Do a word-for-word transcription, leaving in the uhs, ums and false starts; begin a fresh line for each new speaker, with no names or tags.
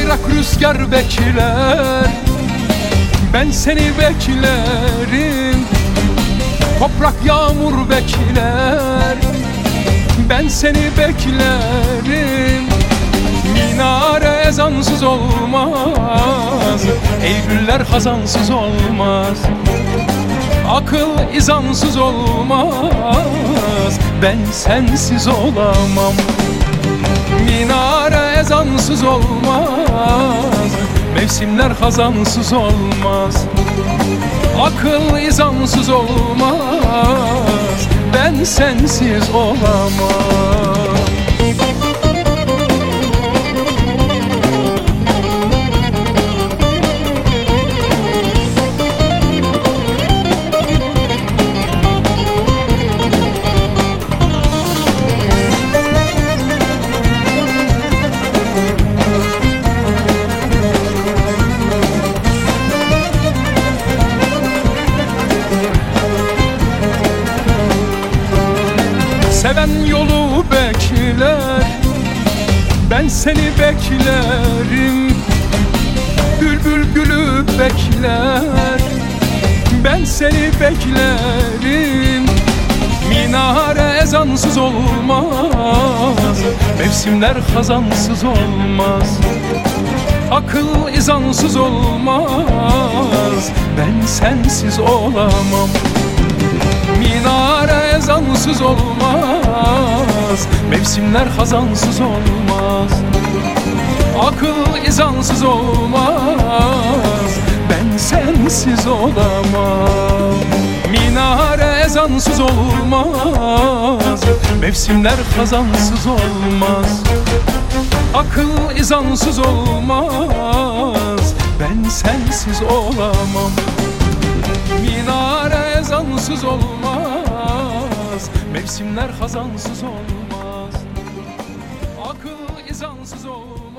Toprak rüzgar bekler, ben seni beklerim. Toprak yağmur bekler, ben seni beklerim. Minare ezansız olmaz, Eylüller hazansız olmaz. Akıl izansız olmaz, ben sensiz olamam. Minare ezansız olmaz, mevsimler hazansız olmaz. Akıl izansız olmaz, ben sensiz olamam. Seven yolu bekler, ben seni beklerim. Bülbül gülü bekler, ben seni beklerim. Minare ezansız olmaz, mevsimler hazansız olmaz. Akıl izansız olmaz, ben sensiz olamam. Minare ezansız olmaz, mevsimler hazansız olmaz. Akıl izansız olmaz, ben sensiz olamam. Minare ezansız olmaz, mevsimler hazansız olmaz. Akıl izansız olmaz, ben sensiz olamam. Minare ezansız olmaz, mevsimler hazansız olmaz. Akıl izansız olmaz.